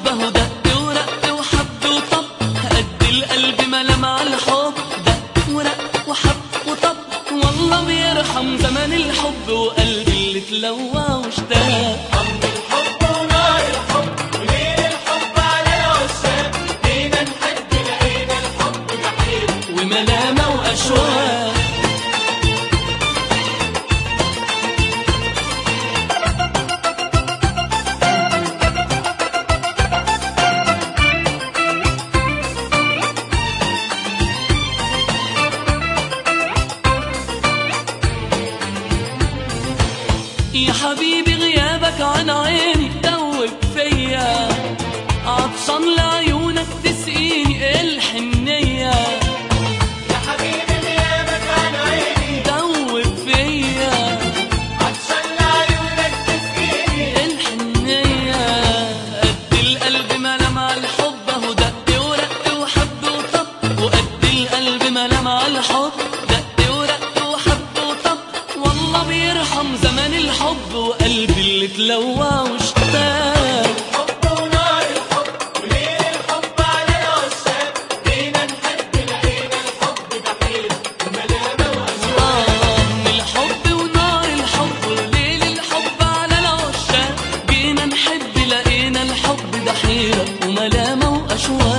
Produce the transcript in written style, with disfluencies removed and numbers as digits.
اهو دق ورق وحب وطب، قد القلب ما لمع الحب، دق ورق وحب وطب، والله بيرحم زمن الحب وقلبي اللي اتلوى واشتاق. حب الحب ونار الحب وليل الحب على العشاق، جينا نحب لقينا الحب جحيم وملامة وأشواق. يا حبيبي غيابك عن عيني دوب فيا، عطشان لعيونك تسقيني الحنية. يا حبيبي غيابك عن عيني دوب فيا، عطشان لعيونك تسقيني الحنية. قد القلب ما لمع الحب اهو دق ورق وحب وطب، وقد القلب ما لمع الحب دق ورق وحب وطب، والله بيرحم زمن الحب وقلبي اللي اتلوى واشتاق. حب ونار الحب وليل الحب على العشاق، جينا نحب لقينا الحب جحيم وملامة وأشواق. من الحب ونار الحب وليل الحب على العشاق، جينا نحب لقينا الحب ده حيرة وملامة وأشواق.